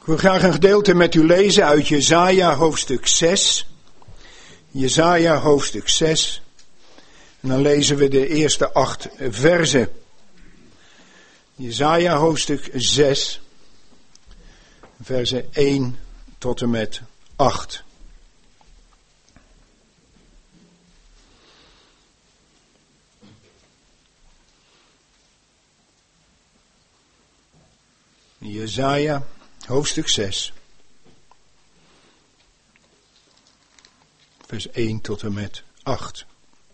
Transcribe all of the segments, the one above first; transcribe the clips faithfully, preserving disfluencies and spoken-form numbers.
Ik wil graag een gedeelte met u lezen uit Jesaja hoofdstuk zes. Jesaja hoofdstuk zes. En dan lezen we de eerste acht verzen. Jesaja hoofdstuk zes. Versen één tot en met acht. Jesaja hoofdstuk zes. Vers één tot en met acht.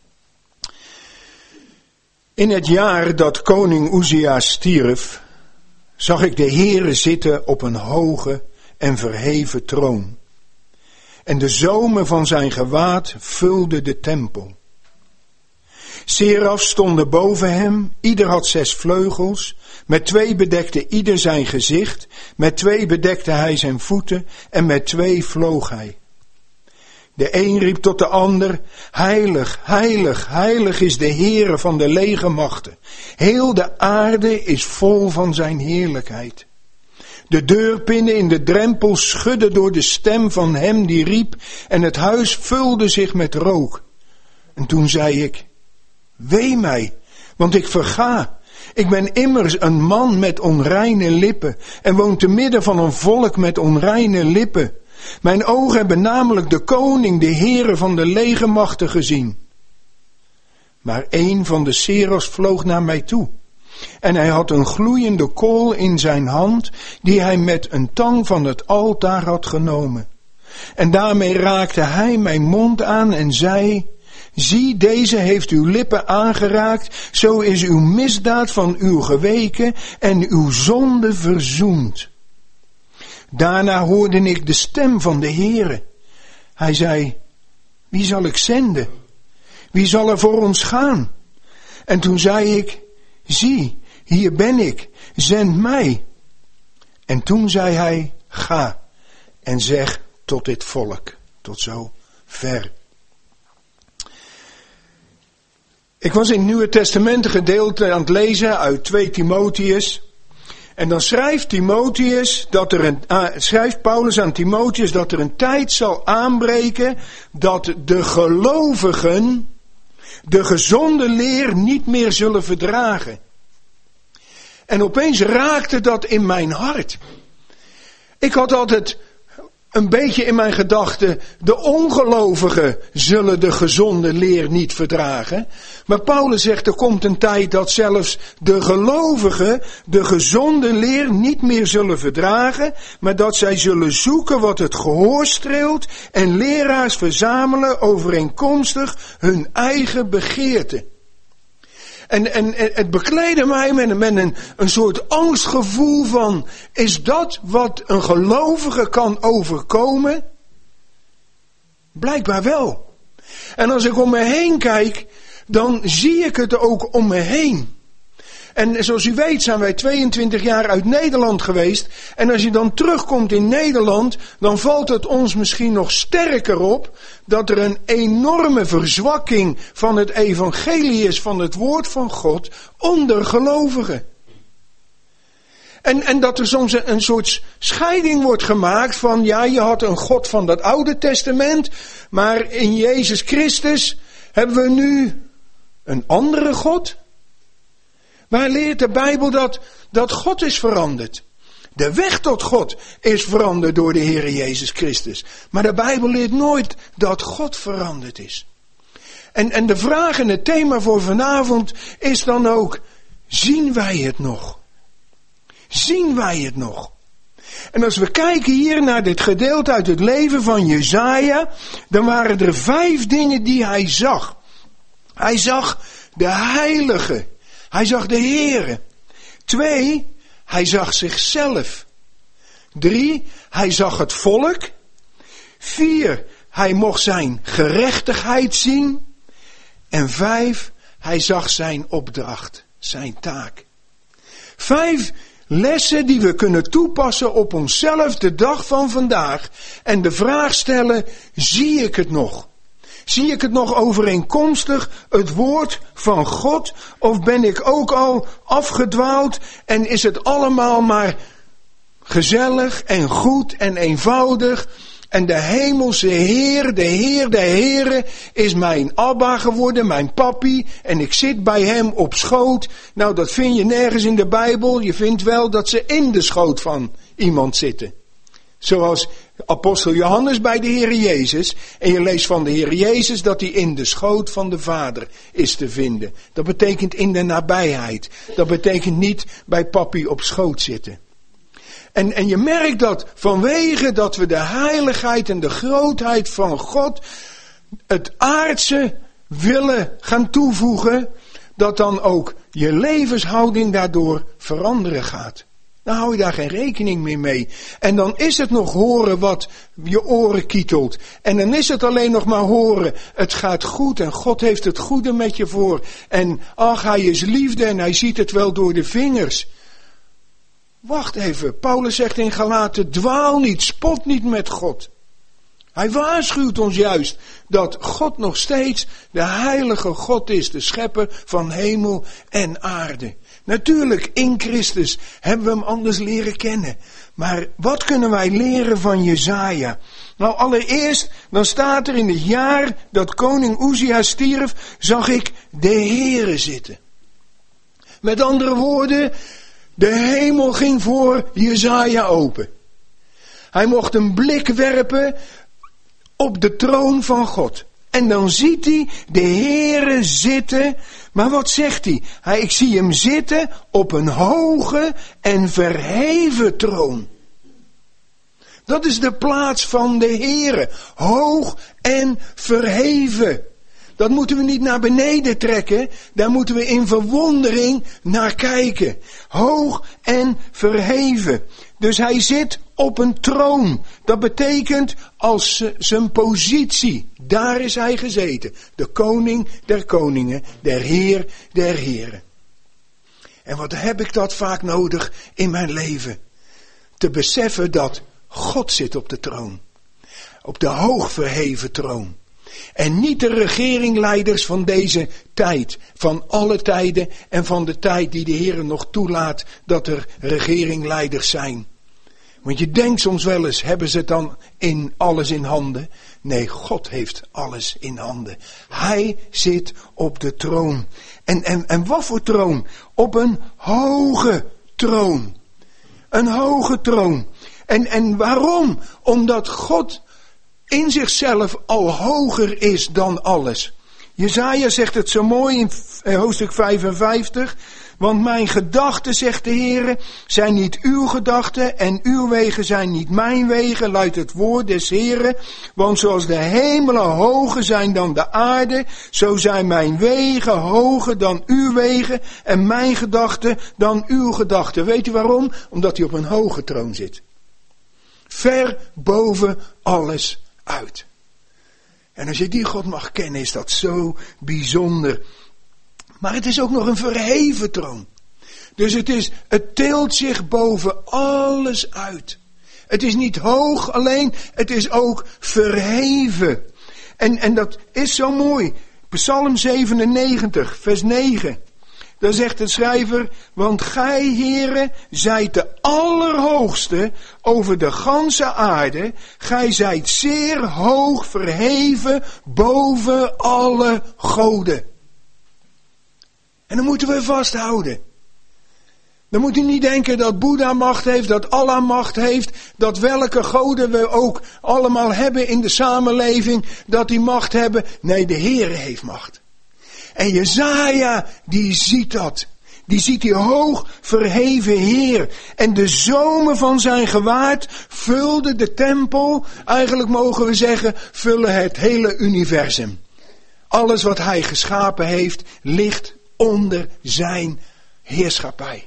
In het jaar dat koning Uzia stierf, zag ik de Heere zitten op een hoge en verheven troon. En de zomen van zijn gewaad vulden de tempel. Seraf stonden boven hem, ieder had zes vleugels, met twee bedekte ieder zijn gezicht, met twee bedekte hij zijn voeten en met twee vloog hij. De een riep tot de ander, heilig, heilig, heilig is de Heere van de legermachten. Heel de aarde is vol van zijn heerlijkheid. De deurpinnen in de drempel schudden door de stem van hem die riep en het huis vulde zich met rook. En toen zei ik, wee mij, want ik verga. Ik ben immers een man met onreine lippen en woon te midden van een volk met onreine lippen. Mijn ogen hebben namelijk de koning, de Heere van de legermachten gezien. Maar een van de serafs vloog naar mij toe. En hij had een gloeiende kool in zijn hand, die hij met een tang van het altaar had genomen. En daarmee raakte hij mijn mond aan en zei, zie, deze heeft uw lippen aangeraakt, zo is uw misdaad van uw geweken en uw zonde verzoend. Daarna hoorde ik de stem van de Heere. Hij zei, wie zal ik zenden? Wie zal er voor ons gaan? En toen zei ik, zie, hier ben ik, zend mij. En toen zei hij, ga en zeg tot dit volk, tot zo ver. Ik was in het Nieuwe Testament een gedeelte aan het lezen uit twee Timotheus. En dan schrijft Timotheus dat er een, uh, schrijft Paulus aan Timotheus dat er een tijd zal aanbreken dat de gelovigen de gezonde leer niet meer zullen verdragen. En opeens raakte dat in mijn hart. Ik had altijd een beetje in mijn gedachten, de ongelovigen zullen de gezonde leer niet verdragen. Maar Paulus zegt, er komt een tijd dat zelfs de gelovigen de gezonde leer niet meer zullen verdragen, maar dat zij zullen zoeken wat het gehoor streelt en leraars verzamelen overeenkomstig hun eigen begeerte. En, en, en het bekleedde mij met, met een, een soort angstgevoel van, is dat wat een gelovige kan overkomen? Blijkbaar wel. En als ik om me heen kijk, dan zie ik het ook om me heen. En zoals u weet zijn wij tweeëntwintig jaar uit Nederland geweest. En als je dan terugkomt in Nederland, dan valt het ons misschien nog sterker op dat er een enorme verzwakking van het evangelie is, van het woord van God, onder gelovigen. En, en dat er soms een, een soort scheiding wordt gemaakt van, ja, je had een God van dat Oude Testament, maar in Jezus Christus hebben we nu een andere God. Waar leert de Bijbel dat, dat God is veranderd? De weg tot God is veranderd door de Heer Jezus Christus. Maar de Bijbel leert nooit dat God veranderd is. En, en de vraag en het thema voor vanavond is dan ook, zien wij het nog? Zien wij het nog? En als we kijken hier naar dit gedeelte uit het leven van Jesaja, dan waren er vijf dingen die hij zag. Hij zag de heilige. Hij zag de Heere. Twee, hij zag zichzelf. Drie, hij zag het volk. Vier, hij mocht zijn gerechtigheid zien. En vijf, hij zag zijn opdracht, zijn taak. Vijf lessen die we kunnen toepassen op onszelf de dag van vandaag. En de vraag stellen, zie ik het nog? Zie ik het nog overeenkomstig het woord van God? Of ben ik ook al afgedwaald en is het allemaal maar gezellig en goed en eenvoudig. En de hemelse Heer, de Heer der Heren, is mijn Abba geworden, mijn papi. En ik zit bij hem op schoot. Nou, dat vind je nergens in de Bijbel. Je vindt wel dat ze in de schoot van iemand zitten. Zoals apostel Johannes bij de Heer Jezus. En je leest van de Heer Jezus dat hij in de schoot van de Vader is te vinden. Dat betekent in de nabijheid. Dat betekent niet bij papi op schoot zitten. En, en je merkt dat vanwege dat we de heiligheid en de grootheid van God het aardse willen gaan toevoegen, dat dan ook je levenshouding daardoor veranderen gaat. Dan hou je daar geen rekening meer mee. En dan is het nog horen wat je oren kietelt. En dan is het alleen nog maar horen, het gaat goed en God heeft het goede met je voor. En ach, hij is liefde en hij ziet het wel door de vingers. Wacht even, Paulus zegt in Galaten, dwaal niet, spot niet met God. Hij waarschuwt ons juist dat God nog steeds de heilige God is, de schepper van hemel en aarde. Natuurlijk, in Christus hebben we hem anders leren kennen. Maar wat kunnen wij leren van Jesaja? Nou, allereerst, dan staat er in het jaar dat koning Uzia stierf, zag ik de Heere zitten. Met andere woorden, de hemel ging voor Jesaja open. Hij mocht een blik werpen op de troon van God. En dan ziet hij de Heere zitten. Maar wat zegt hij? hij? Ik zie hem zitten op een hoge en verheven troon. Dat is de plaats van de Heere. Hoog en verheven. Dat moeten we niet naar beneden trekken. Daar moeten we in verwondering naar kijken. Hoog en verheven. Dus hij zit op een troon. Dat betekent als zijn positie. Daar is hij gezeten. De koning der koningen. Der heer der heren. En wat heb ik dat vaak nodig in mijn leven? Te beseffen dat God zit op de troon. Op de hoogverheven troon. En niet de regeringleiders van deze tijd, van alle tijden en van de tijd die de Heer nog toelaat dat er regeringleiders zijn. Want je denkt soms wel eens, hebben ze het dan in alles in handen? Nee, God heeft alles in handen. Hij zit op de troon. En, en, en wat voor troon? Op een hoge troon. Een hoge troon. En, en waarom? Omdat God in zichzelf al hoger is dan alles. Jesaja zegt het zo mooi in hoofdstuk vijfenvijftig. Want mijn gedachten, zegt de Heer, zijn niet uw gedachten en uw wegen zijn niet mijn wegen, luidt het woord des Heeren. Want zoals de hemelen hoger zijn dan de aarde, zo zijn mijn wegen hoger dan uw wegen en mijn gedachten dan uw gedachten. Weet u waarom? Omdat hij op een hoge troon zit. Ver boven alles uit. En als je die God mag kennen, is dat zo bijzonder. Maar het is ook nog een verheven troon. Dus het is, het tilt zich boven alles uit. Het is niet hoog alleen, het is ook verheven. En, en dat is zo mooi. Psalm zevenennegentig, vers negen. Daar zegt de schrijver, want gij, Heere, zijt de allerhoogste over de ganse aarde. Gij zijt zeer hoog verheven boven alle goden. En dan moeten we vasthouden. Dan moet u niet denken dat Boeddha macht heeft, dat Allah macht heeft, dat welke goden we ook allemaal hebben in de samenleving, dat die macht hebben. Nee, de Heere heeft macht. En Jesaja, die ziet dat. Die ziet die hoog verheven Heer. En de zomen van zijn gewaad vulden de tempel. Eigenlijk mogen we zeggen, vullen het hele universum. Alles wat hij geschapen heeft, ligt onder zijn heerschappij.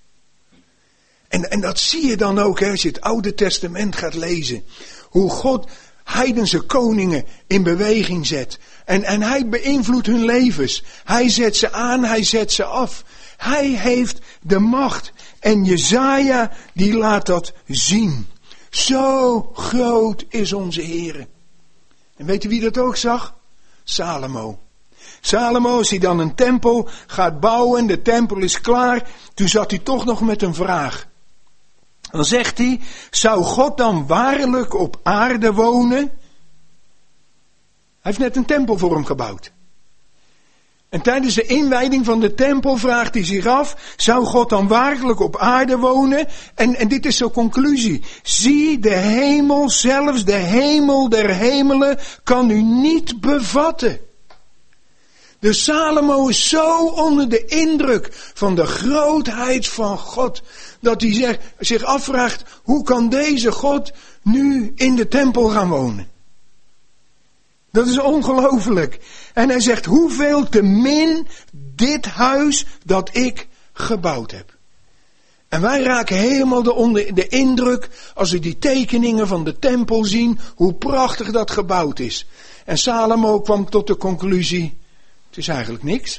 En, en dat zie je dan ook, hè, als je het Oude Testament gaat lezen. Hoe God heidense koningen in beweging zet. En, en hij beïnvloedt hun levens. Hij zet ze aan, hij zet ze af. Hij heeft de macht. En Jesaja, die laat dat zien. Zo groot is onze Heer. En weet u wie dat ook zag? Salomo. Salomo, als hij dan een tempel gaat bouwen, de tempel is klaar. Toen zat hij toch nog met een vraag. Dan zegt hij, zou God dan waarlijk op aarde wonen? Hij heeft net een tempel voor hem gebouwd. En tijdens de inwijding van de tempel vraagt hij zich af, zou God dan waarlijk op aarde wonen? En, en dit is zijn conclusie. Zie, de hemel, zelfs de hemel der hemelen, kan u niet bevatten. Dus Salomo is zo onder de indruk van de grootheid van God, dat hij zich, zich afvraagt, hoe kan deze God nu in de tempel gaan wonen? Dat is ongelooflijk. En hij zegt, hoeveel te min dit huis dat ik gebouwd heb. En wij raken helemaal de, onder de indruk als we die tekeningen van de tempel zien, hoe prachtig dat gebouwd is. En Salomo kwam tot de conclusie, het is eigenlijk niks.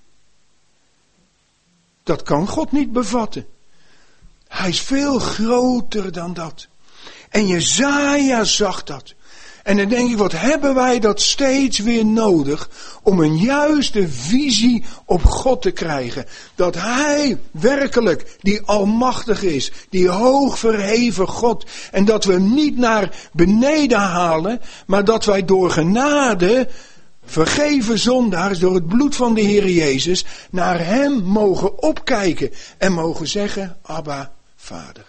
Dat kan God niet bevatten. Hij is veel groter dan dat. En Jesaja zag dat. En dan denk ik, wat hebben wij dat steeds weer nodig om een juiste visie op God te krijgen. Dat Hij werkelijk die almachtig is, die hoog verheven God. En dat we hem niet naar beneden halen, maar dat wij door genade, vergeven zondaars, door het bloed van de Heer Jezus, naar Hem mogen opkijken en mogen zeggen, Abba, Vader.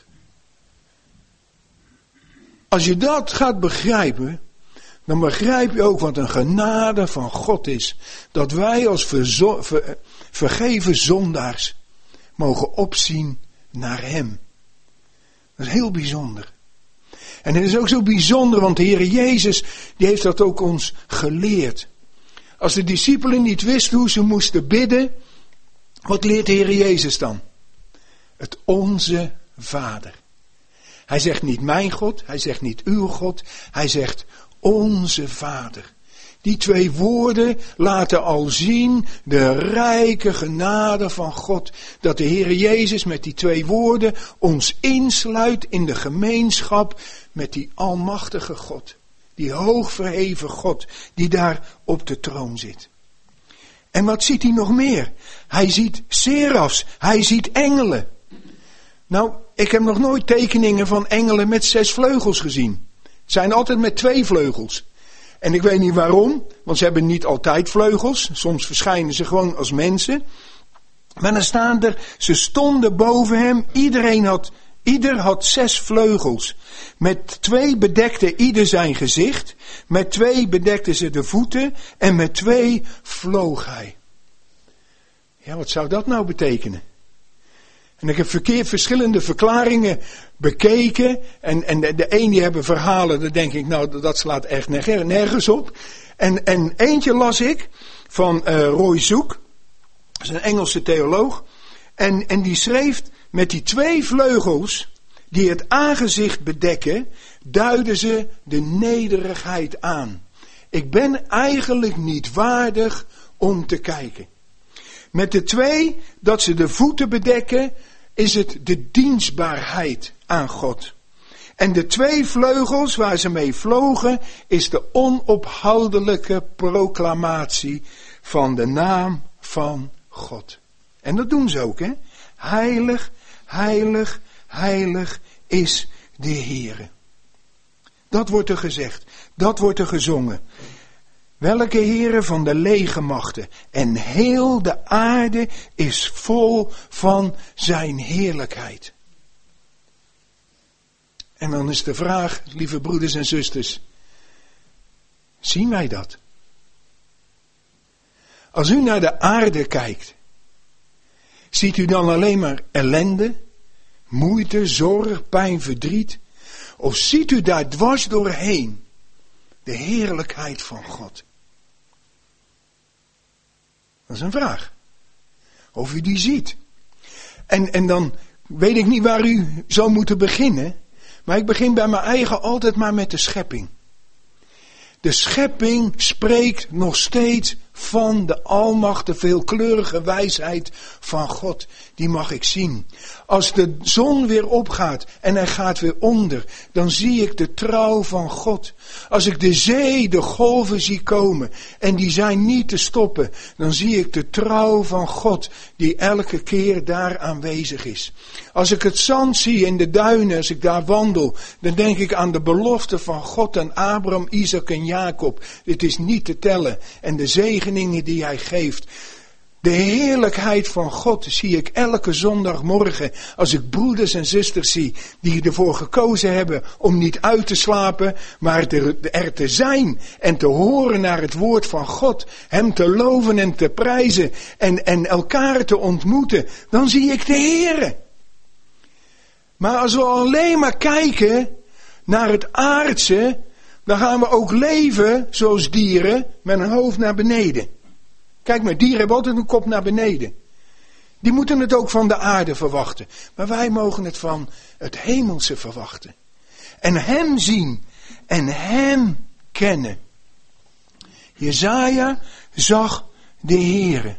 Als je dat gaat begrijpen, dan begrijp je ook wat een genade van God is. Dat wij als verzo- ver- vergeven zondaars mogen opzien naar Hem. Dat is heel bijzonder. En het is ook zo bijzonder, want de Heer Jezus, die heeft dat ook ons geleerd. Als de discipelen niet wisten hoe ze moesten bidden, wat leert de Heer Jezus dan? Het Onze Vader. Hij zegt niet mijn God, hij zegt niet uw God, hij zegt Onze Vader. Die twee woorden laten al zien de rijke genade van God. Dat de Heer Jezus met die twee woorden ons insluit in de gemeenschap met die almachtige God. Die hoogverheven God die daar op de troon zit. En wat ziet hij nog meer? Hij ziet serafs, hij ziet engelen. Nou, ik heb nog nooit tekeningen van engelen met zes vleugels gezien. Het zijn altijd met twee vleugels. En ik weet niet waarom, want ze hebben niet altijd vleugels. Soms verschijnen ze gewoon als mensen. Maar dan staan er, ze stonden boven hem, iedereen had, ieder had zes vleugels. Met twee bedekte ieder zijn gezicht, met twee bedekte ze de voeten en met twee vloog hij. Ja, wat zou dat nou betekenen? En ik heb verkeerd verschillende verklaringen bekeken. En, en de, de een die hebben verhalen, dan denk ik, nou dat slaat echt nergens op. En, en eentje las ik van uh, Roy Zoek. Dat is een Engelse theoloog. En, en die schreef, met die twee vleugels die het aangezicht bedekken, duiden ze de nederigheid aan. Ik ben eigenlijk niet waardig om te kijken. Met de twee, dat ze de voeten bedekken, is het de dienstbaarheid aan God. En de twee vleugels waar ze mee vlogen, is de onophoudelijke proclamatie van de naam van God. En dat doen ze ook, hè? Heilig, heilig, heilig is de Heere. Dat wordt er gezegd, dat wordt er gezongen. Welke Heere van de legermachten en heel de aarde is vol van zijn heerlijkheid. En dan is de vraag, lieve broeders en zusters, zien wij dat? Als u naar de aarde kijkt, ziet u dan alleen maar ellende, moeite, zorg, pijn, verdriet? Of ziet u daar dwars doorheen de heerlijkheid van God? Dat is een vraag. Of u die ziet. En, en dan weet ik niet waar u zou moeten beginnen. Maar ik begin bij mijn eigen altijd maar met de schepping. De schepping spreekt nog steeds van de almacht, de veelkleurige wijsheid van God. Die mag ik zien. Als de zon weer opgaat en hij gaat weer onder, dan zie ik de trouw van God. Als ik de zee, de golven zie komen en die zijn niet te stoppen, dan zie ik de trouw van God die elke keer daar aanwezig is. Als ik het zand zie in de duinen, als ik daar wandel, dan denk ik aan de belofte van God aan Abraham, Isaac en Jacob. Dit is niet te tellen. En de zegeningen die hij geeft. De heerlijkheid van God zie ik elke zondagmorgen als ik broeders en zusters zie die ervoor gekozen hebben om niet uit te slapen, maar er te zijn en te horen naar het woord van God, hem te loven en te prijzen en, en elkaar te ontmoeten. Dan zie ik de Heere. Maar als we alleen maar kijken naar het aardse, dan gaan we ook leven zoals dieren met een hoofd naar beneden. Kijk maar, dieren hebben altijd een kop naar beneden. Die moeten het ook van de aarde verwachten. Maar wij mogen het van het hemelse verwachten. En hem zien en hem kennen. Jesaja zag de Heere.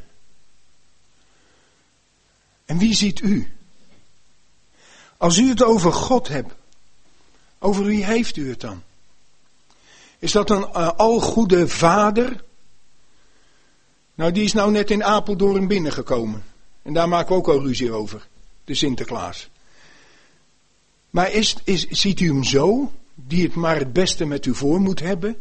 En wie ziet u? Als u het over God hebt, over wie heeft u het dan? Is dat een uh, algoede vader? Nou, die is nou net in Apeldoorn binnengekomen. En daar maken we ook al ruzie over. De Sinterklaas. Maar is, is, ziet u hem zo? Die het maar het beste met u voor moet hebben?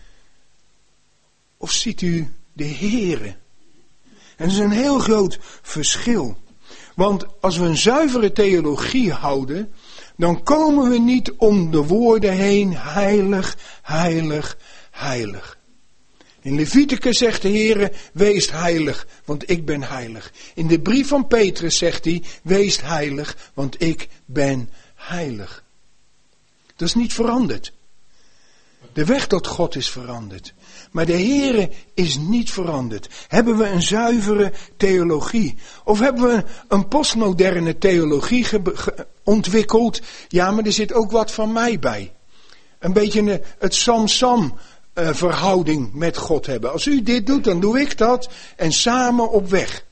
Of ziet u de Heere? En dat is een heel groot verschil. Want als we een zuivere theologie houden, dan komen we niet om de woorden heen, heilig, heilig, heilig. In Leviticus zegt de Heere, wees heilig, want ik ben heilig. In de brief van Petrus zegt hij, wees heilig, want ik ben heilig. Dat is niet veranderd. De weg tot God is veranderd. Maar de Heere is niet veranderd. Hebben we een zuivere theologie? Of hebben we een postmoderne theologie ge- ge- ontwikkeld? Ja, maar er zit ook wat van mij bij. Een beetje het Sam-Sam uh, verhouding met God hebben. Als u dit doet, dan doe ik dat. En samen op weg.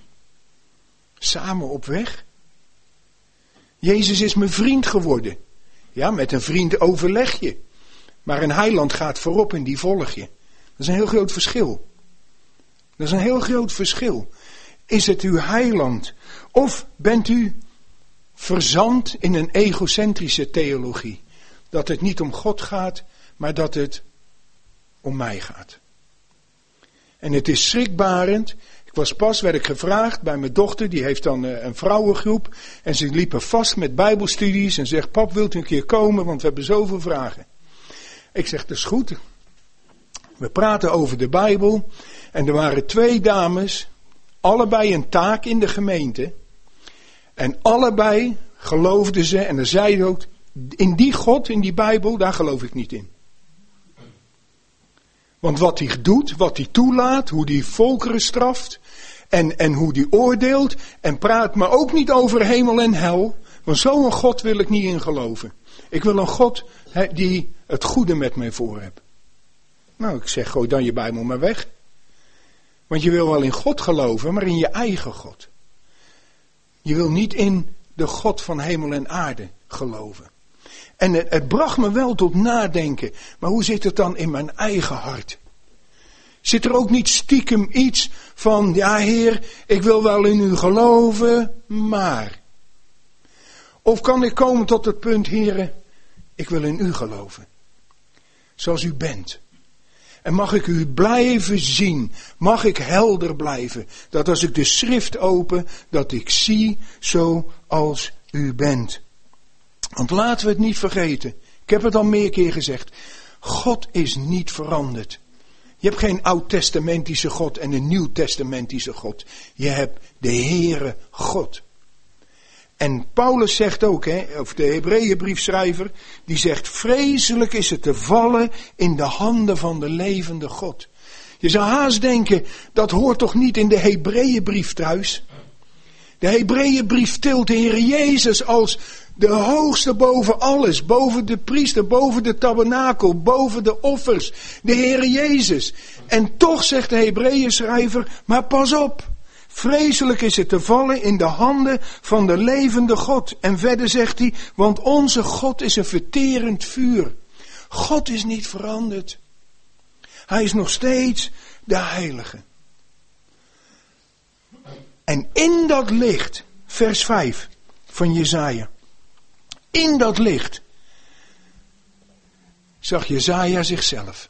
Samen op weg? Jezus is mijn vriend geworden. Ja, met een vriend overleg je. Maar een heiland gaat voorop en die volg je. Dat is een heel groot verschil. Dat is een heel groot verschil. Is het uw heiland? Of bent u verzand in een egocentrische theologie? Dat het niet om God gaat, maar dat het om mij gaat. En het is schrikbarend. Ik was pas, werd ik gevraagd bij mijn dochter, die heeft dan een vrouwengroep. En ze liepen vast met bijbelstudies en zegt, pap, wilt u een keer komen, want we hebben zoveel vragen. Ik zeg, dat is goed. We praten over de Bijbel. En er waren twee dames, allebei een taak in de gemeente. En allebei geloofden ze, en dan zeiden ook, in die God, in die Bijbel, daar geloof ik niet in. Want wat hij doet, wat hij toelaat, hoe hij volkeren straft, en, en hoe hij oordeelt, en praat maar ook niet over hemel en hel. Want zo'n God wil ik niet in geloven. Ik wil een God he, die het goede met mij voor hebt. Nou, ik zeg, gooi dan je Bijbel maar weg. Want je wil wel in God geloven, maar in je eigen God. Je wil niet in de God van hemel en aarde geloven. En het, het bracht me wel tot nadenken. Maar hoe zit het dan in mijn eigen hart? Zit er ook niet stiekem iets van, ja Heer, ik wil wel in u geloven, maar. Of kan ik komen tot het punt, Heer, ik wil in u geloven. Zoals u bent. En mag ik u blijven zien. Mag ik helder blijven. Dat als ik de schrift open, dat ik zie zoals u bent. Want laten we het niet vergeten. Ik heb het al meer keer gezegd. God is niet veranderd. Je hebt geen oud-testamentische God en een nieuw-testamentische God. Je hebt de Heere God. En Paulus zegt ook, hè, of de Hebreeënbriefschrijver, die zegt, vreselijk is het te vallen in de handen van de levende God. Je zou haast denken, dat hoort toch niet in de Hebreeënbrief thuis? De Hebreeënbrief tilt de Heer Jezus als de hoogste boven alles. Boven de priester, boven de tabernakel, boven de offers. De Heer Jezus. En toch zegt de Hebreeënschrijver, maar pas op. Vreselijk is het te vallen in de handen van de levende God. En verder zegt hij, want onze God is een verterend vuur. God is niet veranderd. Hij is nog steeds de Heilige. En in dat licht, vers vijf van Jesaja. In dat licht zag Jesaja zichzelf.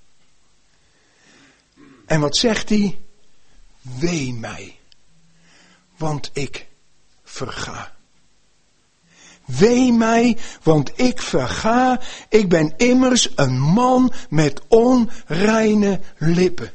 En wat zegt hij? Wee mij, want ik verga. Wee mij, want ik verga. Ik ben immers een man met onreine lippen.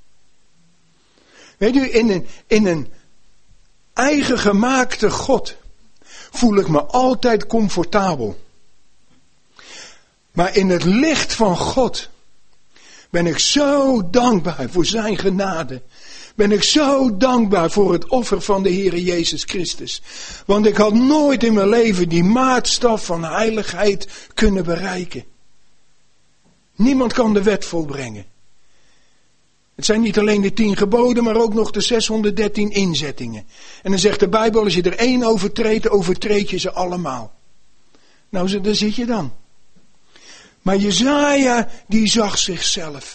Weet u, in een, in een eigen gemaakte God voel ik me altijd comfortabel. Maar in het licht van God ben ik zo dankbaar voor zijn genade. Ben ik zo dankbaar voor het offer van de Heer Jezus Christus. Want ik had nooit in mijn leven die maatstaf van heiligheid kunnen bereiken. Niemand kan de wet volbrengen. Het zijn niet alleen de tien geboden, maar ook nog de zeshonderddertien inzettingen. En dan zegt de Bijbel, als je er één overtreedt, overtreed je ze allemaal. Nou, daar zit je dan. Maar Jesaja, die zag zichzelf.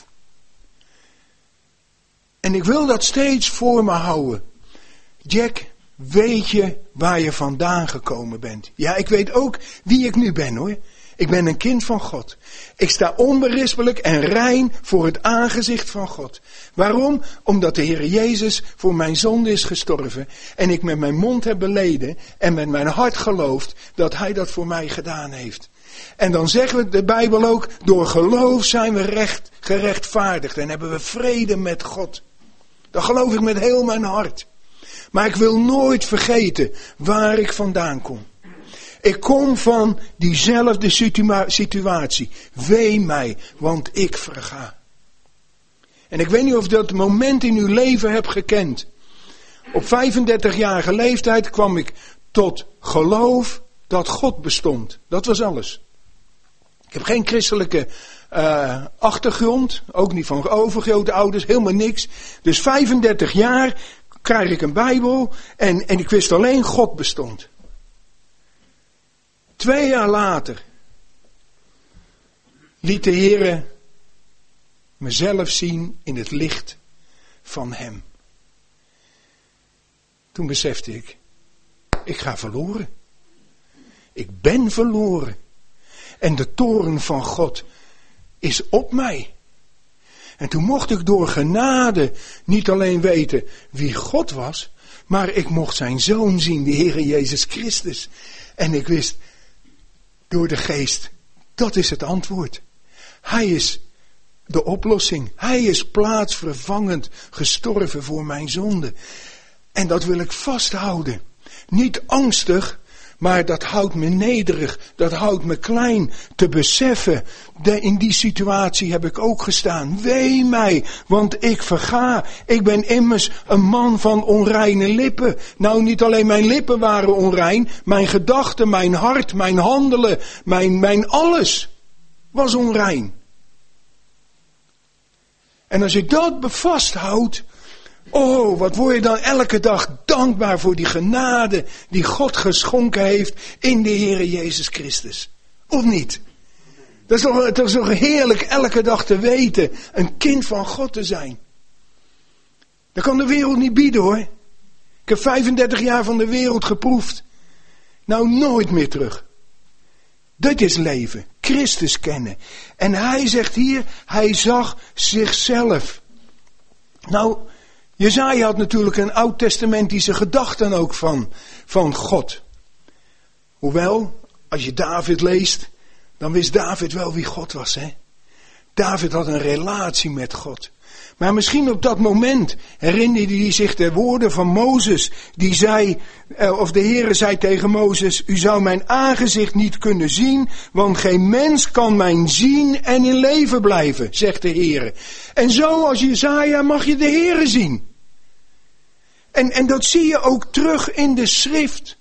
En ik wil dat steeds voor me houden. Jack, weet je waar je vandaan gekomen bent? Ja, ik weet ook wie ik nu ben hoor. Ik ben een kind van God. Ik sta onberispelijk en rein voor het aangezicht van God. Waarom? Omdat de Heer Jezus voor mijn zonde is gestorven. En ik met mijn mond heb beleden en met mijn hart geloofd dat Hij dat voor mij gedaan heeft. En dan zeggen we de Bijbel ook, door geloof zijn we recht, gerechtvaardigd en hebben we vrede met God. Dat geloof ik met heel mijn hart. Maar ik wil nooit vergeten waar ik vandaan kom. Ik kom van diezelfde situa- situatie. Wee mij, want ik verga. En ik weet niet of je dat moment in uw leven hebt gekend. Op vijfendertigjarige leeftijd kwam ik tot geloof dat God bestond. Dat was alles. Ik heb geen christelijke uh, achtergrond, ook niet van overgrote ouders, helemaal niks. Dus vijfendertig jaar krijg ik een Bijbel en, en ik wist alleen God bestond. Twee jaar later liet de Heere mezelf zien in het licht van Hem. Toen besefte ik, ik ga verloren. Ik ben verloren. En de toorn van God is op mij. En toen mocht ik door genade niet alleen weten wie God was, maar ik mocht zijn Zoon zien, de Heer Jezus Christus. En ik wist door de Geest, dat is het antwoord. Hij is de oplossing. Hij is plaatsvervangend gestorven voor mijn zonde. En dat wil ik vasthouden. Niet angstig, maar dat houdt me nederig. Dat houdt me klein te beseffen. De, in die situatie heb ik ook gestaan. Wee mij, want ik verga. Ik ben immers een man van onreine lippen. Nou, niet alleen mijn lippen waren onrein. Mijn gedachten, mijn hart, mijn handelen, mijn, mijn alles was onrein. En als je dat vasthoudt, oh, wat word je dan elke dag dankbaar voor die genade die God geschonken heeft in de Heere Jezus Christus. Of niet? Dat is toch, dat is toch heerlijk elke dag te weten, een kind van God te zijn. Dat kan de wereld niet bieden hoor. Ik heb vijfendertig jaar van de wereld geproefd. Nou, nooit meer terug. Dat is leven. Christus kennen. En hij zegt hier, hij zag zichzelf. Nou, Jesaja had natuurlijk een oud-testamentische gedachten ook van, van God. Hoewel, als je David leest, dan wist David wel wie God was, hè. David had een relatie met God. Maar misschien op dat moment herinnerde hij zich de woorden van Mozes. Die zei, of de Heere zei tegen Mozes, u zou mijn aangezicht niet kunnen zien, want geen mens kan mijn zien en in leven blijven, zegt de Heere. En zo als Jesaja mag je de Heere zien. En, en dat zie je ook terug in de schrift.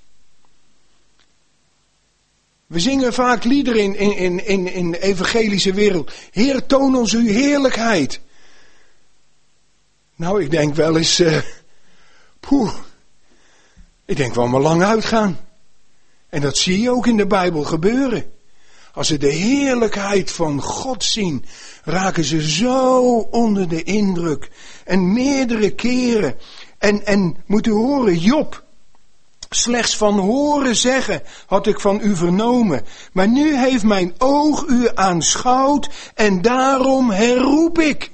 We zingen vaak liederen in, in, in, in de evangelische wereld. Heer, toon ons uw heerlijkheid. Nou, ik denk wel eens, uh, poeh, ik denk wel maar lang uitgaan. En dat zie je ook in de Bijbel gebeuren. Als ze de heerlijkheid van God zien, raken ze zo onder de indruk. En meerdere keren. En, en moet u horen, Job, slechts van horen zeggen had ik van u vernomen. Maar nu heeft mijn oog u aanschouwd en daarom herroep ik.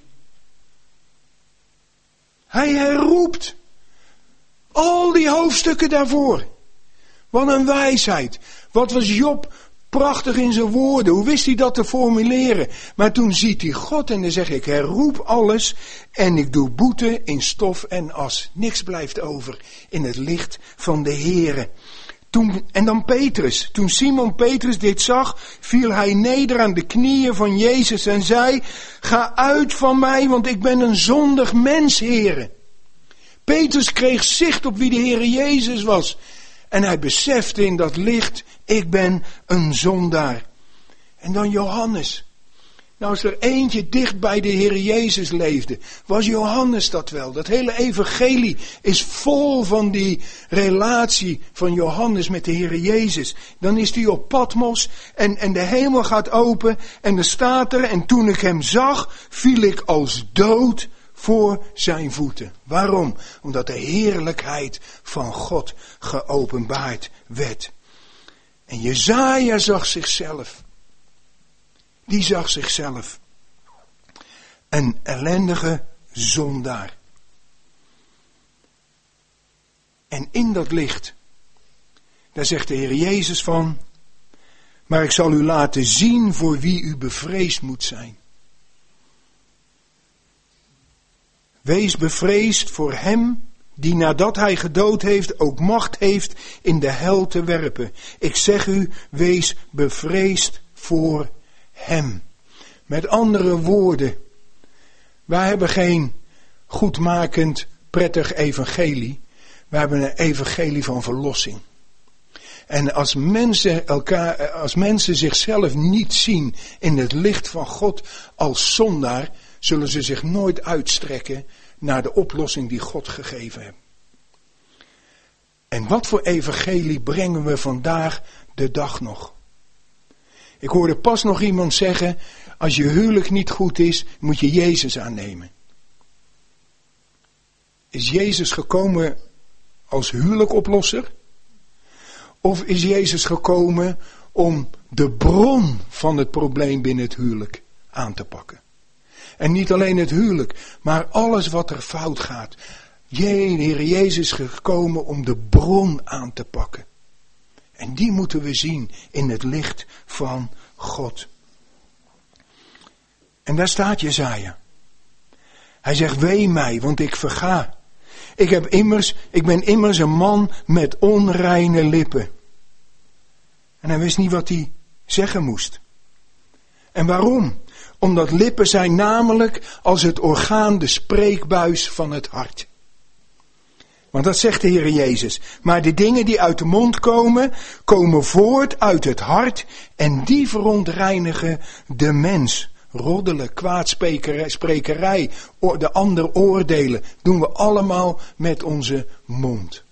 Hij herroept. Al die hoofdstukken daarvoor. Wat een wijsheid. Wat was Job prachtig in zijn woorden. Hoe wist hij dat te formuleren? Maar toen ziet hij God en dan zeg ik, herroep alles en ik doe boete in stof en as. Niks blijft over in het licht van de Here. Toen, en dan Petrus. Toen Simon Petrus dit zag, viel hij neder aan de knieën van Jezus en zei, ga uit van mij, want ik ben een zondig mens, Heere. Petrus kreeg zicht op wie de Heere Jezus was. En hij besefte in dat licht, ik ben een zondaar. En dan Johannes. Nou, als er eentje dicht bij de Heer Jezus leefde, was Johannes dat wel. Dat hele evangelie is vol van die relatie van Johannes met de Heer Jezus. Dan is hij op Patmos en, en de hemel gaat open en er staat er, en toen ik hem zag, viel ik als dood voor zijn voeten. Waarom? Omdat de heerlijkheid van God geopenbaard werd. En Jesaja zag zichzelf. Die zag zichzelf. Een ellendige zondaar. En in dat licht, daar zegt de Heer Jezus van, maar ik zal u laten zien voor wie u bevreesd moet zijn. Wees bevreesd voor hem die nadat hij gedood heeft ook macht heeft in de hel te werpen. Ik zeg u, wees bevreesd voor hem. Met andere woorden, wij hebben geen goedmakend, prettig evangelie. Wij hebben een evangelie van verlossing. En als mensen, elkaar, als mensen zichzelf niet zien in het licht van God als zondaar, zullen ze zich nooit uitstrekken naar de oplossing die God gegeven heeft. En wat voor evangelie brengen we vandaag de dag nog? Ik hoorde pas nog iemand zeggen, als je huwelijk niet goed is, moet je Jezus aannemen. Is Jezus gekomen als huwelijkoplosser? Of is Jezus gekomen om de bron van het probleem binnen het huwelijk aan te pakken? En niet alleen het huwelijk, maar alles wat er fout gaat. Jee, de Heer Jezus is gekomen om de bron aan te pakken. En die moeten we zien in het licht van God. En daar staat Jesaja. Hij zegt, wee mij, want ik verga. Ik, heb immers, ik ben immers een man met onreine lippen. En hij wist niet wat hij zeggen moest. En waarom? Omdat lippen zijn namelijk als het orgaan, de spreekbuis van het hart. Want dat zegt de Heer Jezus. Maar de dingen die uit de mond komen, komen voort uit het hart en die verontreinigen de mens. Roddelen, kwaadsprekerij, de ander oordelen, doen we allemaal met onze mond.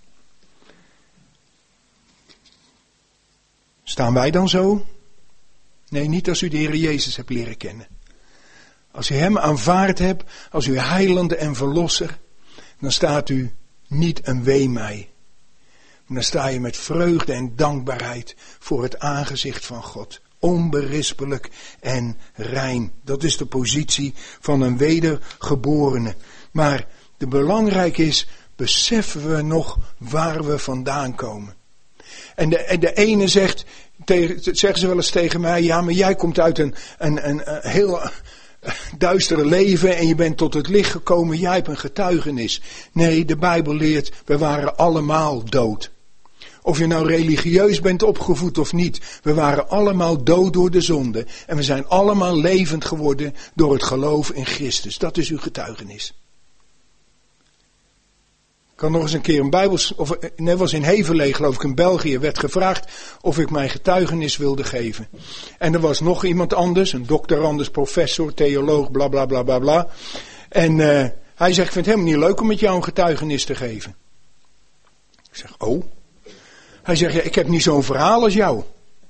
Staan wij dan zo? Nee, niet als u de Heer Jezus hebt leren kennen. Als u hem aanvaard hebt, als uw heiland en verlosser, dan staat u niet een wee mij. Maar dan sta je met vreugde en dankbaarheid voor het aangezicht van God. Onberispelijk en rein. Dat is de positie van een wedergeborene. Maar de belangrijk is, beseffen we nog waar we vandaan komen. En de, de ene zegt, tegen, zeggen ze wel eens tegen mij, ja, maar jij komt uit een, een, een, een heel duistere leven en je bent tot het licht gekomen, jij hebt een getuigenis. Nee, de Bijbel leert, we waren allemaal dood. Of je nou religieus bent opgevoed of niet, we waren allemaal dood door de zonde en we zijn allemaal levend geworden door het geloof in Christus. Dat is uw getuigenis. Ik had nog eens een keer een Bijbels, of net was in Heverlee, geloof ik, in België, werd gevraagd of ik mijn getuigenis wilde geven. En er was nog iemand anders, een doctorandus, professor, theoloog, bla bla bla bla bla. En uh, hij zegt, ik vind het helemaal niet leuk om met jou een getuigenis te geven. Ik zeg, oh. Hij zegt, ja, ik heb niet zo'n verhaal als jou.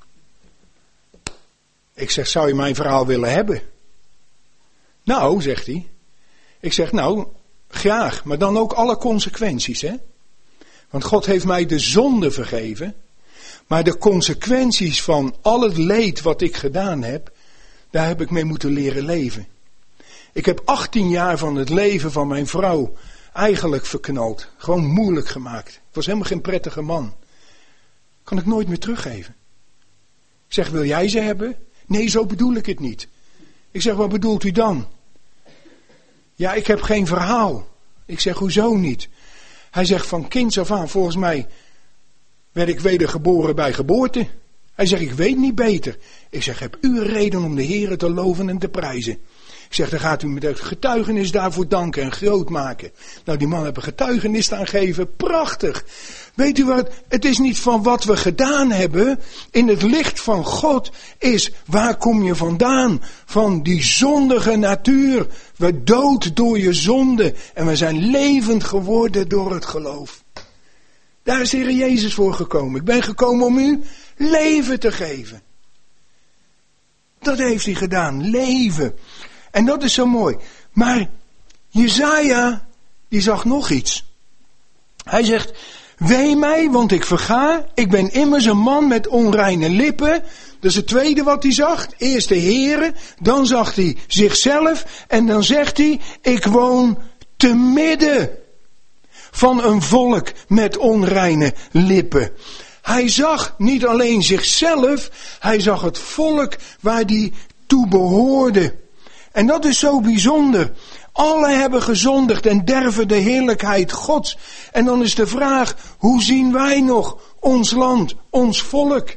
Ik zeg, zou je mijn verhaal willen hebben? Nou, zegt hij. Ik zeg, nou, graag, maar dan ook alle consequenties, hè? Want God heeft mij de zonde vergeven, maar de consequenties van al het leed wat ik gedaan heb, daar heb ik mee moeten leren leven. Ik heb achttien jaar van het leven van mijn vrouw eigenlijk verknald, gewoon moeilijk gemaakt. Ik was helemaal geen prettige man. Kan ik nooit meer teruggeven. Ik zeg, wil jij ze hebben? Nee, zo bedoel ik het niet. Ik zeg, wat bedoelt u dan? Ja, ik heb geen verhaal. Ik zeg, hoezo niet? Hij zegt, van kinds af aan, volgens mij werd ik wedergeboren bij geboorte. Hij zegt, ik weet niet beter. Ik zeg, heb u een reden om de Heere te loven en te prijzen? Ik zeg, dan gaat u met het getuigenis daarvoor danken en groot maken. Nou, die man heeft een getuigenis aangegeven. Prachtig. Weet u wat? Het is niet van wat we gedaan hebben. In het licht van God is, waar kom je vandaan? Van die zondige natuur. We dood door je zonde. En we zijn levend geworden door het geloof. Daar is de Heer Jezus voor gekomen. Ik ben gekomen om u leven te geven. Dat heeft hij gedaan. Leven. En dat is zo mooi. Maar Jesaja, die zag nog iets. Hij zegt, wee mij, want ik verga. Ik ben immers een man met onreine lippen. Dat is het tweede wat hij zag. Eerst de Heere, dan zag hij zichzelf. En dan zegt hij, ik woon te midden van een volk met onreine lippen. Hij zag niet alleen zichzelf, hij zag het volk waar hij toe behoorde. En dat is zo bijzonder. Alle hebben gezondigd en derven de heerlijkheid Gods. En dan is de vraag, hoe zien wij nog ons land, ons volk?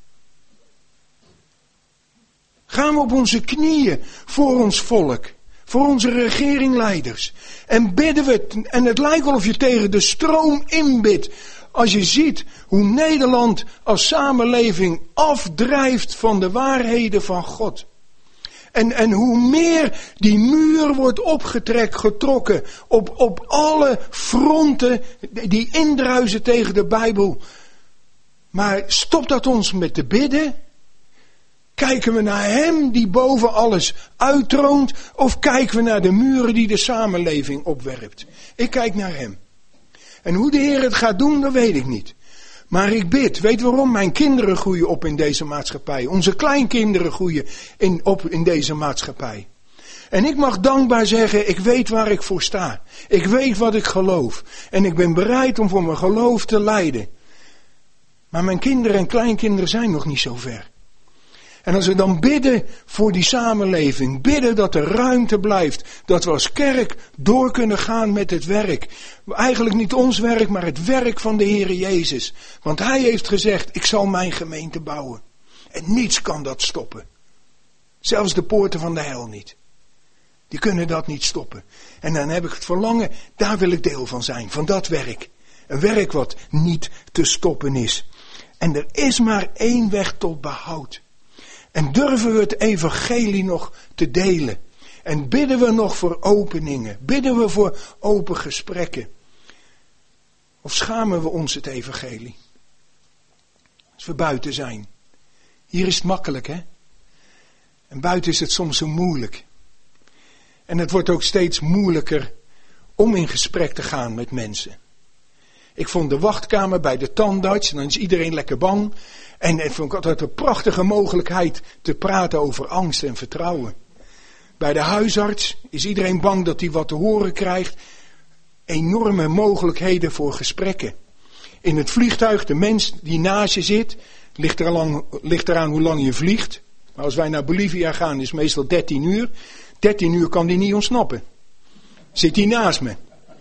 Gaan we op onze knieën voor ons volk, voor onze regeringleiders. En bidden we, en het lijkt wel of je tegen de stroom inbidt. Als je ziet hoe Nederland als samenleving afdrijft van de waarheden van God. En, en hoe meer die muur wordt opgetrekt, getrokken op, op alle fronten die indruisen tegen de Bijbel. Maar stopt dat ons met te bidden? Kijken we naar hem die boven alles uittroont? Of kijken we naar de muren die de samenleving opwerpt? Ik kijk naar hem. En hoe de Heer het gaat doen, dat weet ik niet. Maar ik bid, weet waarom? Mijn kinderen groeien op in deze maatschappij. Onze kleinkinderen groeien in, op in deze maatschappij. En ik mag dankbaar zeggen, ik weet waar ik voor sta. Ik weet wat ik geloof. En ik ben bereid om voor mijn geloof te lijden. Maar mijn kinderen en kleinkinderen zijn nog niet zo ver. En als we dan bidden voor die samenleving, bidden dat er ruimte blijft, dat we als kerk door kunnen gaan met het werk. Eigenlijk niet ons werk, maar het werk van de Heere Jezus. Want Hij heeft gezegd, ik zal mijn gemeente bouwen. En niets kan dat stoppen. Zelfs de poorten van de hel niet. Die kunnen dat niet stoppen. En dan heb ik het verlangen, daar wil ik deel van zijn, van dat werk. Een werk wat niet te stoppen is. En er is maar één weg tot behoud. En durven we het evangelie nog te delen? En bidden we nog voor openingen? Bidden we voor open gesprekken? Of schamen we ons het evangelie? Als we buiten zijn. Hier is het makkelijk, hè? En buiten is het soms zo moeilijk. En het wordt ook steeds moeilijker om in gesprek te gaan met mensen. Ik vond de wachtkamer bij de tandarts, en dan is iedereen lekker bang. En ik vond altijd een prachtige mogelijkheid te praten over angst en vertrouwen. Bij de huisarts is iedereen bang dat hij wat te horen krijgt. Enorme mogelijkheden voor gesprekken. In het vliegtuig, de mens die naast je zit, ligt, er lang, ligt eraan hoe lang je vliegt. Maar als wij naar Bolivia gaan is het meestal dertien uur. dertien uur kan die niet ontsnappen. Zit hij naast me.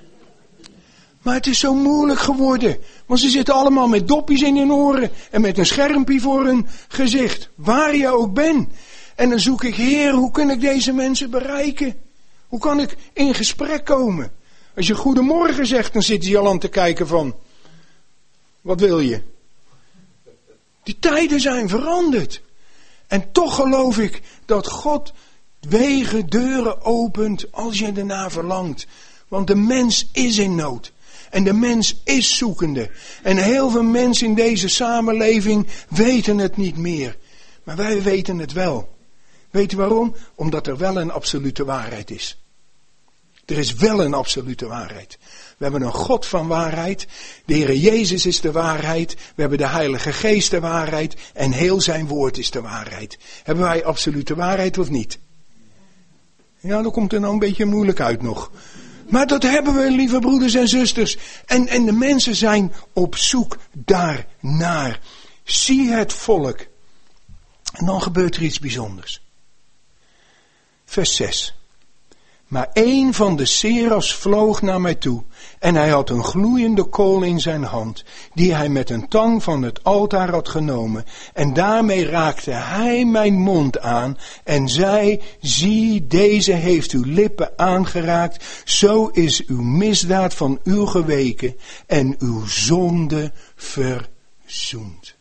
Maar het is zo moeilijk geworden. Want ze zitten allemaal met doppies in hun oren. En met een schermpje voor hun gezicht. Waar je ook bent. En dan zoek ik, Heer, hoe kan ik deze mensen bereiken? Hoe kan ik in gesprek komen? Als je goedemorgen zegt, dan zitten ze al aan te kijken van, wat wil je? Die tijden zijn veranderd. En toch geloof ik dat God wegen, deuren opent als je ernaar verlangt. Want de mens is in nood. En de mens is zoekende. En heel veel mensen in deze samenleving weten het niet meer. Maar wij weten het wel. Weet je waarom? Omdat er wel een absolute waarheid is. Er is wel een absolute waarheid. We hebben een God van waarheid. De Heere Jezus is de waarheid. We hebben de Heilige Geest de waarheid. En heel zijn woord is de waarheid. Hebben wij absolute waarheid of niet? Ja, dat komt er nou een beetje moeilijk uit nog. Maar dat hebben we, lieve broeders en zusters. En, en de mensen zijn op zoek daarnaar. Zie het volk. En dan gebeurt er iets bijzonders. Vers zes. Maar een van de serafs vloog naar mij toe. En hij had een gloeiende kool in zijn hand, die hij met een tang van het altaar had genomen. En daarmee raakte hij mijn mond aan en zei, zie, deze heeft uw lippen aangeraakt. Zo is uw misdaad van u geweken en uw zonde verzoend.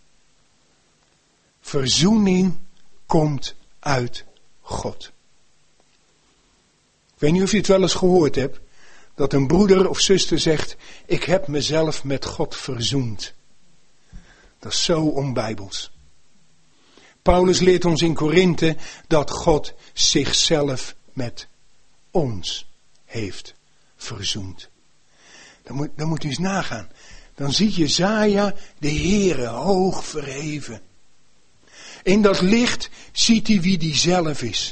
Verzoening komt uit God. Ik weet niet of je het wel eens gehoord hebt, dat een broeder of zuster zegt, ik heb mezelf met God verzoend. Dat is zo onbijbels. Paulus leert ons in Korinthe dat God zichzelf met ons heeft verzoend. Dan moet, dan moet u eens nagaan. Dan ziet Jesaja de Heere hoog verheven. In dat licht ziet hij wie die zelf is.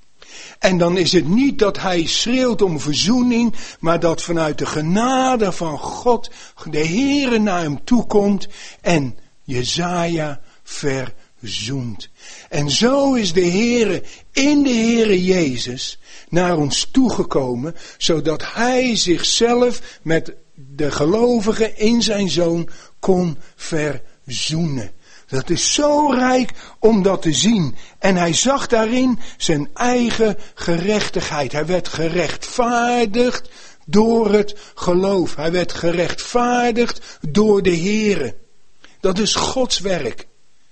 En dan is het niet dat hij schreeuwt om verzoening, maar dat vanuit de genade van God de Heere naar hem toekomt en Jesaja verzoent. En zo is de Heere in de Heere Jezus naar ons toegekomen, zodat hij zichzelf met de gelovigen in zijn Zoon kon verzoenen. Dat is zo rijk om dat te zien. En hij zag daarin zijn eigen gerechtigheid. Hij werd gerechtvaardigd door het geloof. Hij werd gerechtvaardigd door de Heere. Dat is Gods werk.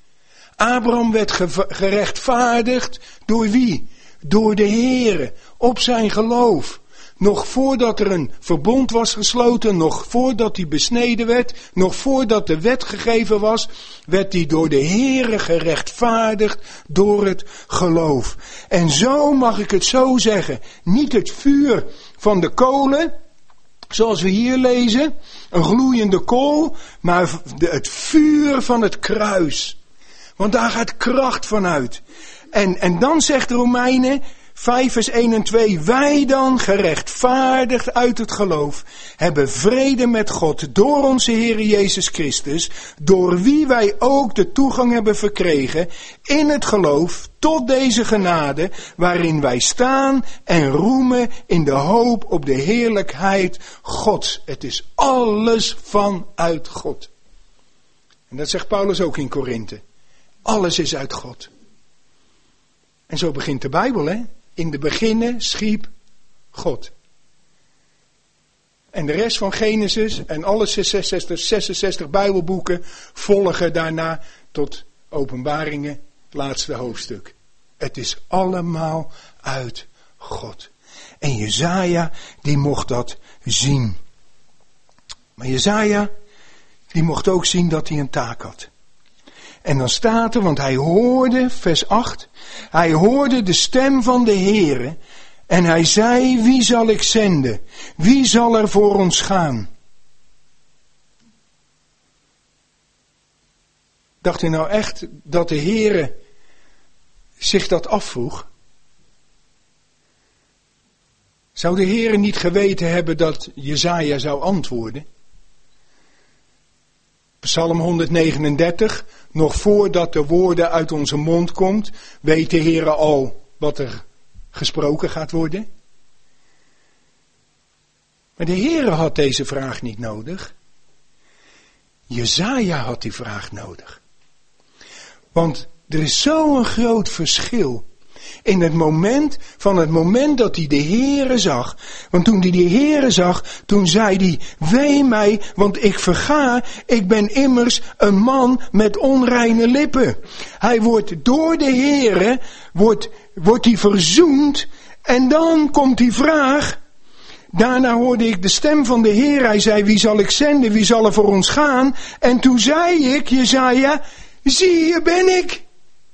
Abraham werd ge- gerechtvaardigd door wie? Door de Heere. Op zijn geloof. Nog voordat er een verbond was gesloten, nog voordat hij besneden werd, nog voordat de wet gegeven was, werd hij door de Heere gerechtvaardigd door het geloof. En zo mag ik het zo zeggen, niet het vuur van de kolen, zoals we hier lezen, een gloeiende kool, maar het vuur van het kruis. Want daar gaat kracht van uit. En, en dan zegt de Romeinen, vijf vers één en twee, wij dan, gerechtvaardigd uit het geloof, hebben vrede met God door onze Heer Jezus Christus, door wie wij ook de toegang hebben verkregen in het geloof tot deze genade, waarin wij staan en roemen in de hoop op de heerlijkheid Gods. Het is alles vanuit God. En dat zegt Paulus ook in Korinthe. Alles is uit God. En zo begint de Bijbel, hè? In de beginnen schiep God. En de rest van Genesis en alle zesenzestig, zesenzestig Bijbelboeken volgen daarna tot Openbaringen, het laatste hoofdstuk. Het is allemaal uit God. En Jesaja, die mocht dat zien. Maar Jesaja, die mocht ook zien dat hij een taak had. En dan staat er, want hij hoorde, vers acht, hij hoorde de stem van de Heere en hij zei, wie zal ik zenden? Wie zal er voor ons gaan? Dacht u nou echt dat de Heere zich dat afvroeg? Zou de Heere niet geweten hebben dat Jesaja zou antwoorden? Psalm honderdnegenendertig, nog voordat de woorden uit onze mond komt, weet de Heere al wat er gesproken gaat worden. Maar de Heere had deze vraag niet nodig. Jesaja had die vraag nodig. Want er is zo'n groot verschil In het moment, van het moment dat hij de Heere zag. Want toen hij de Heere zag, toen zei hij, wee mij, want ik verga, ik ben immers een man met onreine lippen. Hij wordt door de Heere, wordt, wordt hij verzoend, en dan komt die vraag. Daarna hoorde ik de stem van de Heer. Hij zei, wie zal ik zenden? Wie zal er voor ons gaan? En toen zei ik, Jesaja, zie, hier ben ik.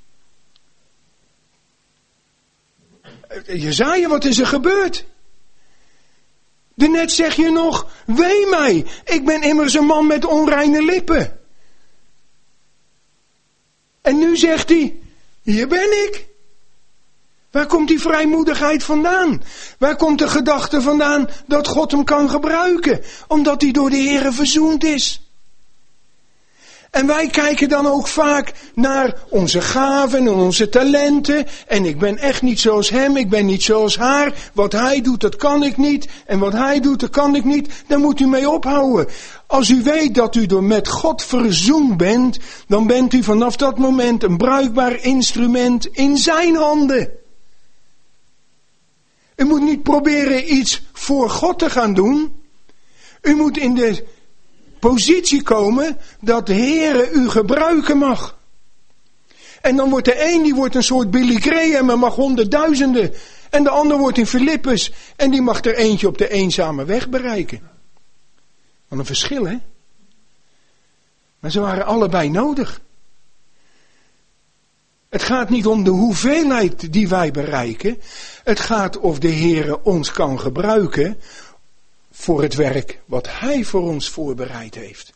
Jesaja, wat is er gebeurd? Daarnet zeg je nog, wee mij, ik ben immers een man met onreine lippen. En nu zegt hij, hier ben ik. Waar komt die vrijmoedigheid vandaan? Waar komt de gedachte vandaan dat God hem kan gebruiken? Omdat hij door de Heere verzoend is. En wij kijken dan ook vaak naar onze gaven en onze talenten. En ik ben echt niet zoals hem, ik ben niet zoals haar. Wat hij doet, dat kan ik niet. En wat hij doet, dat kan ik niet. Daar moet u mee ophouden. Als u weet dat u door met God verzoend bent, dan bent u vanaf dat moment een bruikbaar instrument in zijn handen. U moet niet proberen iets voor God te gaan doen. U moet in de positie komen dat de Heere u gebruiken mag. En dan wordt de een, die wordt een soort Billy Graham en mag honderdduizenden. En de ander wordt in Filippus en die mag er eentje op de eenzame weg bereiken. Wat een verschil, hè? Maar ze waren allebei nodig. Het gaat niet om de hoeveelheid die wij bereiken. Het gaat of de Heere ons kan gebruiken voor het werk wat Hij voor ons voorbereid heeft.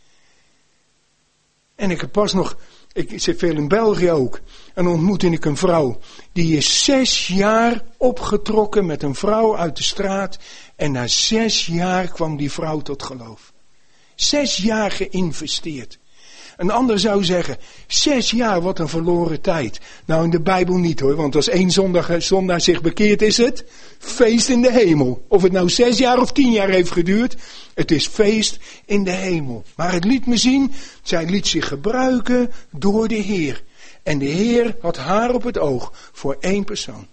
En ik heb pas nog, ik zit veel in België ook, en ontmoette ik een vrouw. Die is zes jaar opgetrokken met een vrouw uit de straat. En na zes jaar kwam die vrouw tot geloof. Zes jaar geïnvesteerd. Een ander zou zeggen, zes jaar, wat een verloren tijd. Nou, in de Bijbel niet hoor, want als één zondag, zondaar zich bekeert is het feest in de hemel. Of het nou zes jaar of tien jaar heeft geduurd, het is feest in de hemel. Maar het liet me zien, zij liet zich gebruiken door de Heer. En de Heer had haar op het oog voor één persoon.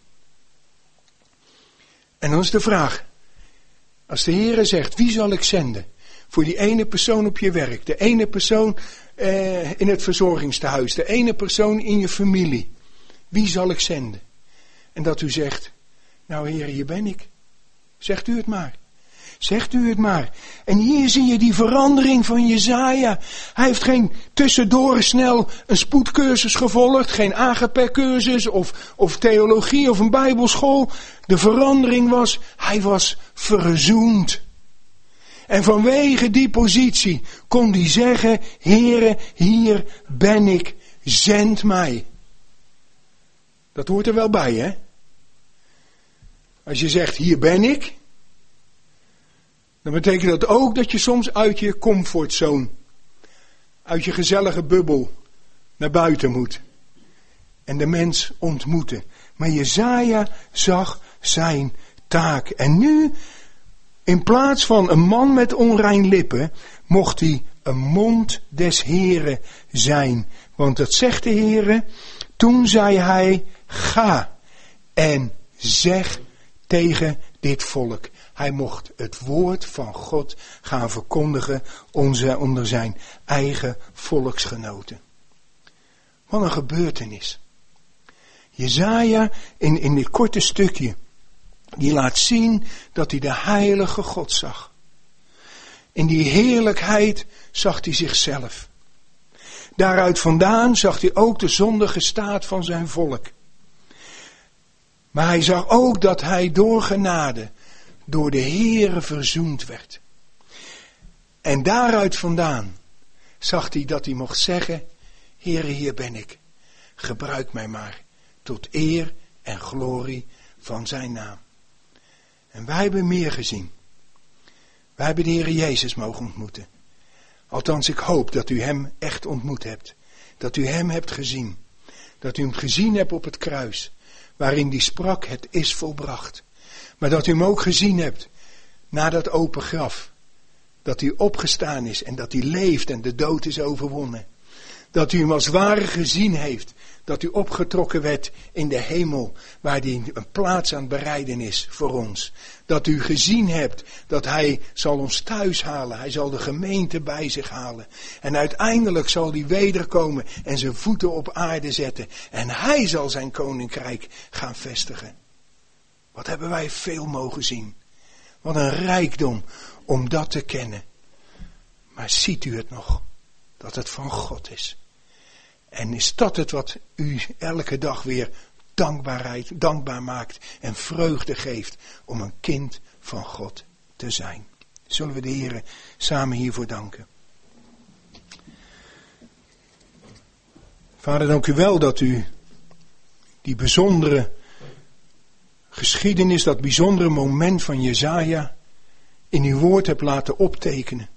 En dan is de vraag, als de Heer zegt, wie zal ik zenden? Voor die ene persoon op je werk, de ene persoon eh, in het verzorgingstehuis, de ene persoon in je familie. Wie zal ik zenden? En dat u zegt, nou Heer, hier ben ik. Zegt u het maar. Zegt u het maar. En hier zie je die verandering van Jesaja. Hij heeft geen tussendoor snel een spoedcursus gevolgd, geen agape-cursus of, of theologie of een bijbelschool. De verandering was, hij was verzoend. En vanwege die positie kon hij zeggen, Heere, hier ben ik, zend mij. Dat hoort er wel bij, hè? Als je zegt, hier ben ik, dan betekent dat ook dat je soms uit je comfortzone, uit je gezellige bubbel, naar buiten moet. En de mens ontmoeten. Maar Jesaja zag zijn taak. En nu, in plaats van een man met onrein lippen, mocht hij een mond des Heren zijn. Want dat zegt de Heere, toen zei hij, ga en zeg tegen dit volk. Hij mocht het woord van God gaan verkondigen onder zijn eigen volksgenoten. Wat een gebeurtenis. Jesaja in, in dit korte stukje, die laat zien dat hij de heilige God zag. In die heerlijkheid zag hij zichzelf. Daaruit vandaan zag hij ook de zondige staat van zijn volk. Maar hij zag ook dat hij door genade, door de Heere verzoend werd. En daaruit vandaan zag hij dat hij mocht zeggen, Heere, hier ben ik. Gebruik mij maar tot eer en glorie van zijn naam. En wij hebben meer gezien. Wij hebben de Heere Jezus mogen ontmoeten. Althans, ik hoop dat u hem echt ontmoet hebt. Dat u hem hebt gezien. Dat u hem gezien hebt op het kruis. Waarin die sprak, het is volbracht. Maar dat u hem ook gezien hebt na dat open graf. Dat hij opgestaan is en dat hij leeft en de dood is overwonnen. Dat u hem als ware gezien heeft. dat u opgetrokken werd in de hemel, waar hij een plaats aan het bereiden is voor ons. Dat u gezien hebt dat hij zal ons thuis halen, hij zal de gemeente bij zich halen. En uiteindelijk zal hij wederkomen en zijn voeten op aarde zetten. En hij zal zijn koninkrijk gaan vestigen. Wat hebben wij veel mogen zien. Wat een rijkdom om dat te kennen. Maar ziet u het nog? Dat het van God is. En is dat het wat u elke dag weer dankbaarheid, dankbaar maakt en vreugde geeft om een kind van God te zijn. Zullen we de Heer samen hiervoor danken. Vader, dank u wel dat u die bijzondere geschiedenis, dat bijzondere moment van Jesaja in uw woord hebt laten optekenen.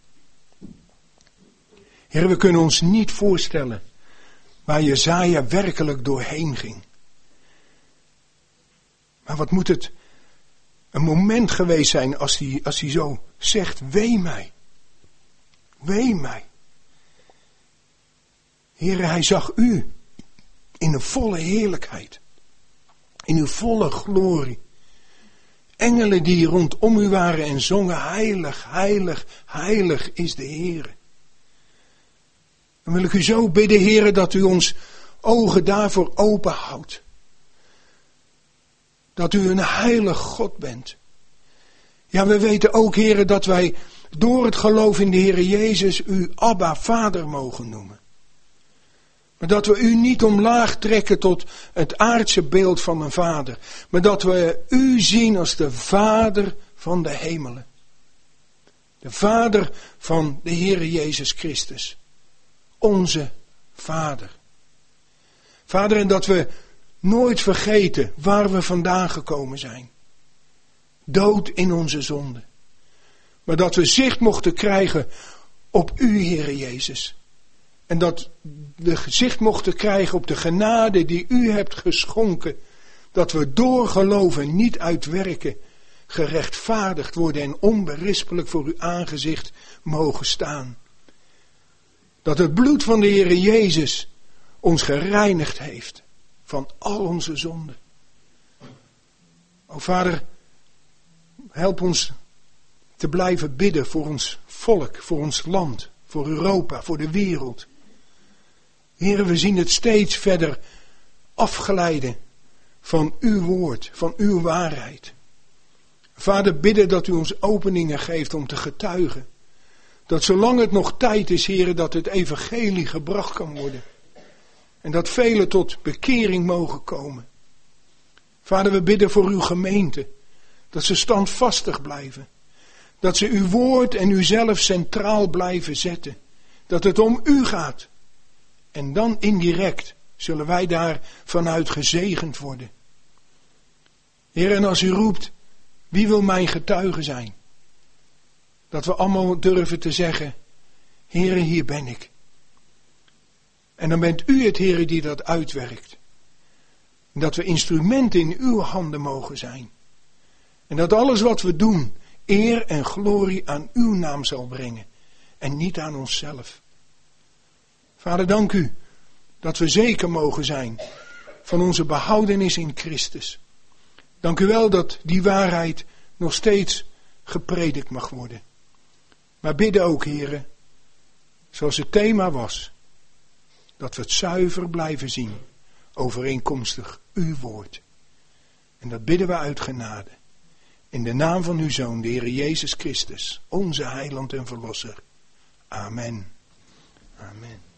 Heer, we kunnen ons niet voorstellen waar Jesaja werkelijk doorheen ging. Maar wat moet het een moment geweest zijn als hij, als hij zo zegt, wee mij, wee mij. Heer, hij zag u in een volle heerlijkheid, in uw volle glorie. Engelen die rondom u waren en zongen, heilig, heilig, heilig is de Heer. Dan wil ik u zo bidden, Heer, dat u ons ogen daarvoor open houdt. Dat u een heilig God bent. Ja, we weten ook, Heer, dat wij door het geloof in de Heer Jezus u Abba, Vader mogen noemen. Maar dat we u niet omlaag trekken tot het aardse beeld van een vader. Maar dat we u zien als de Vader van de hemelen. De Vader van de Heer Jezus Christus. Onze Vader. Vader, en dat we nooit vergeten waar we vandaan gekomen zijn. Dood in onze zonde. Maar dat we zicht mochten krijgen op u, Heere Jezus. En dat we zicht mochten krijgen op de genade die u hebt geschonken. Dat we door geloven, niet uit werken, gerechtvaardigd worden en onberispelijk voor uw aangezicht mogen staan. Dat het bloed van de Heere Jezus ons gereinigd heeft van al onze zonden. O Vader, help ons te blijven bidden voor ons volk, voor ons land, voor Europa, voor de wereld. Heere, we zien het steeds verder afglijden van uw woord, van uw waarheid. Vader, bidden dat u ons openingen geeft om te getuigen. Dat zolang het nog tijd is, Heere, dat het evangelie gebracht kan worden. En dat velen tot bekering mogen komen. Vader, we bidden voor uw gemeente. Dat ze standvastig blijven. Dat ze uw woord en uzelf centraal blijven zetten. Dat het om u gaat. En dan indirect zullen wij daar vanuit gezegend worden. Heer, en als u roept, wie wil mijn getuige zijn? Dat we allemaal durven te zeggen, Heere, hier ben ik. En dan bent u het, Heere, die dat uitwerkt. En dat we instrumenten in uw handen mogen zijn. En dat alles wat we doen, eer en glorie aan uw naam zal brengen. En niet aan onszelf. Vader, dank u dat we zeker mogen zijn van onze behoudenis in Christus. Dank u wel dat die waarheid nog steeds gepredikt mag worden. Maar bidden ook, Heere, zoals het thema was, dat we het zuiver blijven zien, overeenkomstig uw woord. En dat bidden we uit genade. In de naam van uw Zoon, de Heere Jezus Christus, onze heiland en verlosser. Amen. Amen.